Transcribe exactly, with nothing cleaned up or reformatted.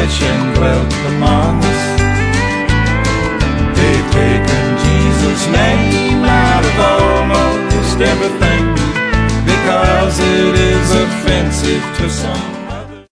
oppression dwelt among us. They've taken Jesus' name out of almost everything, because it is offensive to some.